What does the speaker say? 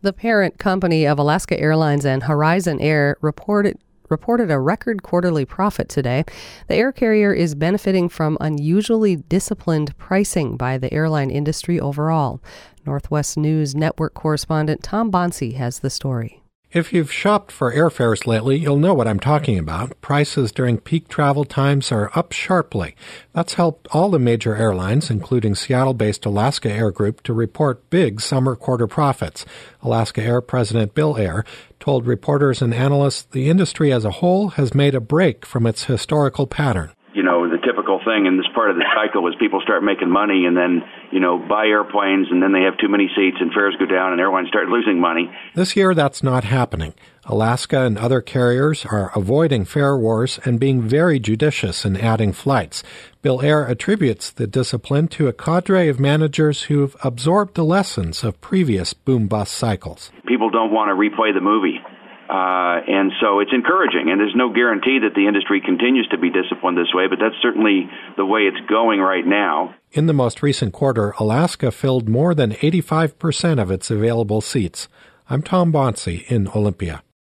The parent company of Alaska Airlines and Horizon Air reported a record quarterly profit today. The air carrier is benefiting from unusually disciplined pricing by the airline industry overall. Northwest News Network correspondent Tom Bonsi has the story. If you've shopped for airfares lately, you'll know what I'm talking about. Prices during peak travel times are up sharply. That's helped all the major airlines, including Seattle-based Alaska Air Group, to report big summer quarter profits. Alaska Air President Bill Ayer told reporters and analysts the industry as a whole has made a break from its historical pattern. The typical thing in this part of the cycle is people start making money and then, buy airplanes, and then they have too many seats and fares go down and airlines start losing money. This year, that's not happening. Alaska and other carriers are avoiding fare wars and being very judicious in adding flights. Bill Ayer attributes the discipline to a cadre of managers who've absorbed the lessons of previous boom-bust cycles. People don't want to replay the movie. And so it's encouraging, and there's no guarantee that the industry continues to be disciplined this way, but that's certainly the way it's going right now. In the most recent quarter, Alaska filled more than 85% of its available seats. I'm Tom Bonsi in Olympia.